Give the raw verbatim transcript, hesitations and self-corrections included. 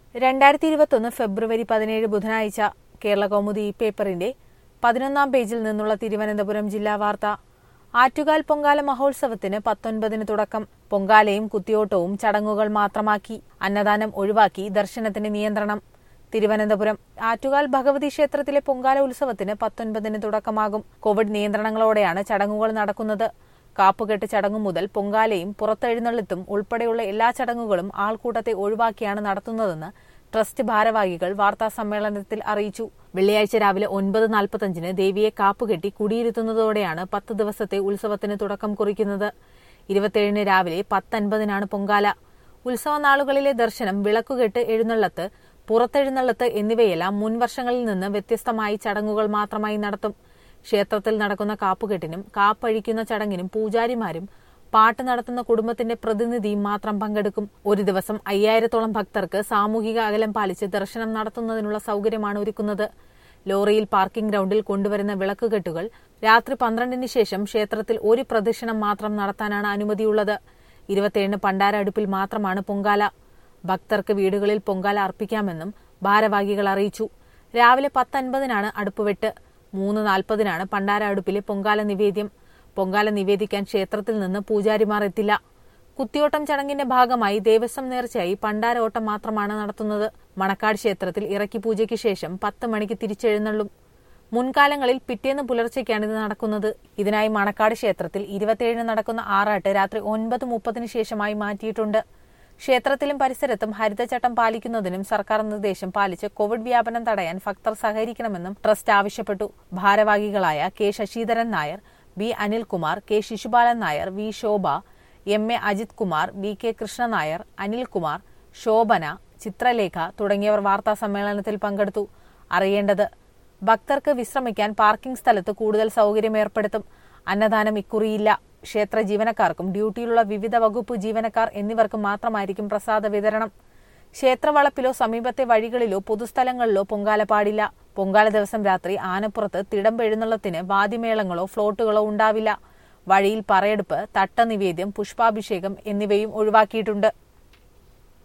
രണ്ടായിരത്തി ഇരുപത്തൊന്ന് ഫെബ്രുവരി പതിനേഴ് ബുധനാഴ്ച കേരള കൗമുദി ഈ പേപ്പറിന്റെ പതിനൊന്നാം പേജിൽ നിന്നുള്ള തിരുവനന്തപുരം ജില്ലാ വാർത്ത. ആറ്റുകാൽ പൊങ്കാല മഹോത്സവത്തിന് പത്തൊൻപതിന് തുടക്കം. പൊങ്കാലയും കുത്തിയോട്ടവും ചടങ്ങുകൾ മാത്രമാക്കി. അന്നദാനം ഒഴിവാക്കി. ദർശനത്തിന് നിയന്ത്രണം. തിരുവനന്തപുരം ആറ്റുകാൽ ഭഗവതി ക്ഷേത്രത്തിലെ പൊങ്കാല ഉത്സവത്തിന് പത്തൊൻപതിന് തുടക്കമാകും. കോവിഡ് നിയന്ത്രണങ്ങളോടെയാണ് ചടങ്ങുകൾ നടക്കുന്നത്. കാപ്പുകെട്ട് ചടങ്ങു മുതൽ പൊങ്കാലയും പുറത്തെഴുന്നള്ളത്തും ഉൾപ്പെടെയുള്ള എല്ലാ ചടങ്ങുകളും ആൾക്കൂട്ടത്തെ ഒഴിവാക്കിയാണ് നടത്തുന്നതെന്ന് ട്രസ്റ്റ് ഭാരവാഹികൾ വാർത്താസമ്മേളനത്തിൽ അറിയിച്ചു. വെള്ളിയാഴ്ച രാവിലെ ഒൻപത് നാൽപ്പത്തഞ്ചിന് ദേവിയെ കാപ്പുകെട്ടി കുടിയിരുത്തുന്നതോടെയാണ് പത്ത് ദിവസത്തെ ഉത്സവത്തിന് തുടക്കം കുറിക്കുന്നത്. ഇരുപത്തിയേഴിന് രാവിലെ പത്തൻപതിനാണ് പൊങ്കാല. ഉത്സവ നാളുകളിലെ ദർശനം, വിളക്കുകെട്ട്, എഴുന്നള്ളത്ത്, പുറത്തെഴുന്നള്ളത്ത് എന്നിവയെല്ലാം മുൻവർഷങ്ങളിൽ നിന്ന് വ്യത്യസ്തമായി ചടങ്ങുകൾ മാത്രമായി നടത്തും. ക്ഷേത്രത്തിൽ നടക്കുന്ന കാപ്പുകെട്ടിനും കാപ്പഴിക്കുന്ന ചടങ്ങിനും പൂജാരിമാരും പാട്ട് നടത്തുന്ന കുടുംബത്തിന്റെ പ്രതിനിധിയും മാത്രം പങ്കെടുക്കും. ഒരു ദിവസം അയ്യായിരത്തോളം ഭക്തർക്ക് സാമൂഹിക അകലം പാലിച്ച് ദർശനം നടത്തുന്നതിനുള്ള സൗകര്യമാണ് ഒരുക്കുന്നത്. ലോറിയിൽ പാർക്കിംഗ് ഗ്രൗണ്ടിൽ കൊണ്ടുവരുന്ന വിളക്കുകെട്ടുകൾ രാത്രി പന്ത്രണ്ടിന് ശേഷം ക്ഷേത്രത്തിൽ ഒരു പ്രദക്ഷിണം മാത്രം നടത്താനാണ് അനുമതിയുള്ളത്. ഇരുപത്തിയേഴിന് പണ്ടാര അടുപ്പിൽ മാത്രമാണ് പൊങ്കാല. ഭക്തർക്ക് വീടുകളിൽ പൊങ്കാല അർപ്പിക്കാമെന്നും ഭാരവാഹികൾ അറിയിച്ചു. രാവിലെ പത്തൻപതിനാണ് അടുപ്പുവെട്ട്. മൂന്ന് നാൽപ്പതിനാണ് പണ്ടാര അടുപ്പിലെ പൊങ്കാല നിവേദ്യം. പൊങ്കാല നിവേദിക്കാൻ ക്ഷേത്രത്തിൽ നിന്ന് പൂജാരിമാർ എത്തില്ല. കുത്തിയോട്ടം ചടങ്ങിന്റെ ഭാഗമായി ദേവസ്വം നേർച്ചയായി പണ്ടാര ഓട്ടം മാത്രമാണ് നടത്തുന്നത്. മണക്കാട് ക്ഷേത്രത്തിൽ ഇറക്കി പൂജയ്ക്ക് ശേഷം പത്ത് മണിക്ക് തിരിച്ചെഴുന്നള്ളും. മുൻകാലങ്ങളിൽ പിറ്റേന്ന് പുലർച്ചയ്ക്കാണ് ഇത് നടക്കുന്നത്. ഇതിനായി മണക്കാട് ക്ഷേത്രത്തിൽ ഇരുപത്തിയേഴിന് നടക്കുന്ന ആറാട്ട് രാത്രി ഒൻപത് മുപ്പതിന് ശേഷമായി മാറ്റിയിട്ടുണ്ട്. ക്ഷേത്രത്തിലും പരിസരത്തും ഹരിതചട്ടം പാലിക്കുന്നതിനും സർക്കാർ നിർദ്ദേശം പാലിച്ച് കോവിഡ് വ്യാപനം തടയാൻ ഭക്തർ സഹകരിക്കണമെന്നും ട്രസ്റ്റ് ആവശ്യപ്പെട്ടു. ഭാരവാഹികളായ K Sasidharan Nair, B Anilkumar, K Sisupalan Nair, V Shobha, M A Ajith Kumar, V K Krishnanair, Anilkumar, Shobhana, Chithralekha തുടങ്ങിയവർ വാർത്താ സമ്മേളനത്തിൽ പങ്കെടുത്തു. അറിയേണ്ടത്: ഭക്തർക്ക് വിശ്രമിക്കാൻ പാർക്കിംഗ് സ്ഥലത്ത് കൂടുതൽ സൗകര്യം ഏർപ്പെടുത്തും. അന്നദാനം ഇക്കുറിയില്ല. ക്ഷേത്ര ജീവനക്കാർക്കും ഡ്യൂട്ടിയിലുള്ള വിവിധ വകുപ്പ് ജീവനക്കാർ എന്നിവർക്കും മാത്രമായിരിക്കും പ്രസാദ വിതരണം. ക്ഷേത്രവളപ്പിലോ സമീപത്തെ വഴികളിലോ പൊതുസ്ഥലങ്ങളിലോ പൊങ്കാല പാടില്ല. പൊങ്കാല ദിവസം രാത്രി ആനപ്പുറത്ത് തിടമ്പ് എഴുന്നള്ളത്തിന് വാദ്യമേളങ്ങളോ ഫ്ലോട്ടുകളോ ഉണ്ടാവില്ല. വഴിയിൽ പറയെടുപ്പ്, തട്ടനിവേദ്യം, പുഷ്പാഭിഷേകം എന്നിവയും ഒഴിവാക്കിയിട്ടുണ്ട്.